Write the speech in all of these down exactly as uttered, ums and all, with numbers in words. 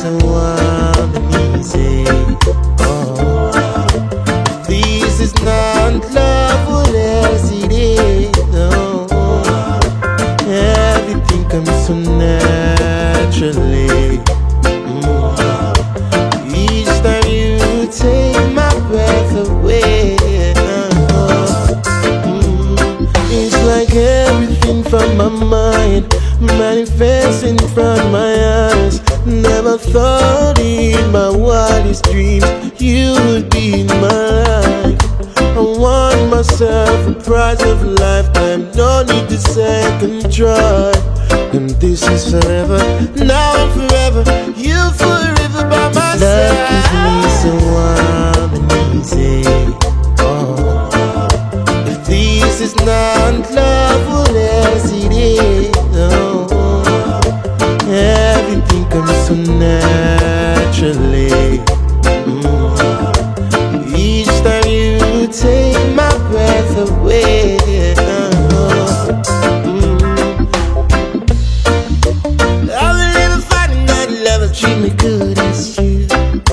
so warm and easy. Oh, this is not love, what else it is? No, everything comes so naturally. Mm. Each time you take my breath away, mm. It's like everything from my mind manifesting in front of my eyes. Never thought in my wildest dreams you would be in my life. I want myself a prize of a lifetime, no need to second try. And this is forever, now and forever, you forever by my side. Love gives me so warm and easy. Oh, if this is not love, what else it is? Oh, everything comes so naturally. Mm. Each time you take my breath away. Treat me good as you.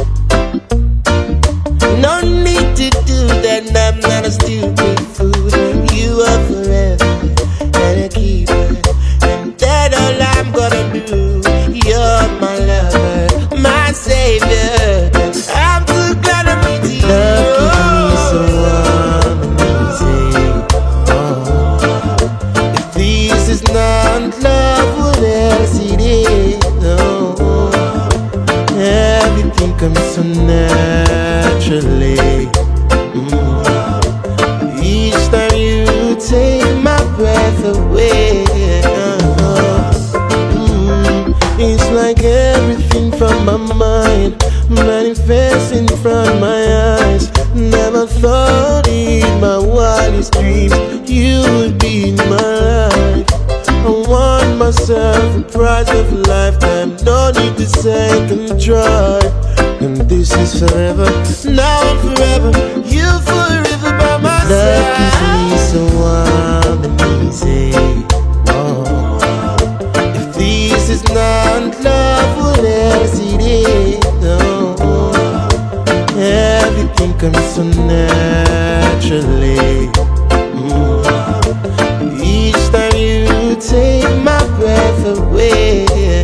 No need to do that, I'm not a stupid fool. You are forever and a keeper, and that's all I'm gonna do. You're my lover, my savior. I'm too glad to meet you. Love keeps me so warm and easy. Oh, if this is not love, what else it is? No, everything comes so naturally. Mm. Each time you take my breath away, mm. It's like everything from my mind manifesting in front of my eyes. Never thought in my wildest dreams you would be in my life. I want myself a prize of a lifetime, no need to second try. And this is forever, now and forever, you forever by my side. Love gives me so warm and easy. Oh, if this is not love, what else it is? No, everything comes so naturally. Mm. Each time you take my breath away.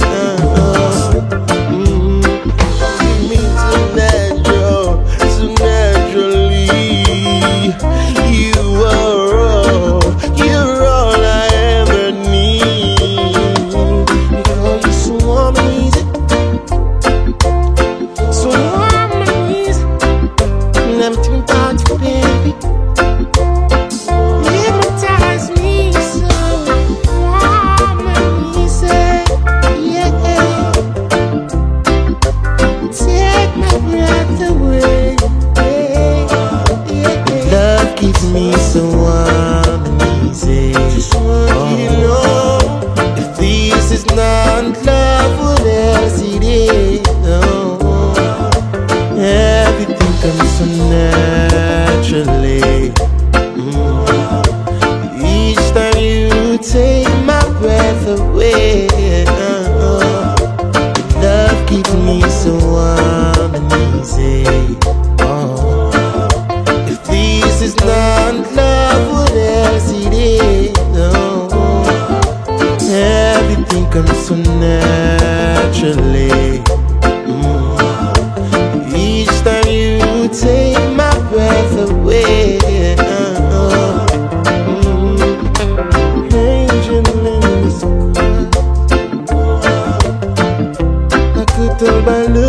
Keeps me so warm and easy. Just want oh, you to know, if this is not love, what else it is? No, everything comes so naturally. Mm. Each time you take my breath away, oh, love keeps me so warm and easy. Oh, this is not love, what else it is? No, everything comes so naturally. Mm. Each time you take my breath away. Oh, mm. Angel in the sky, I could tell by looking.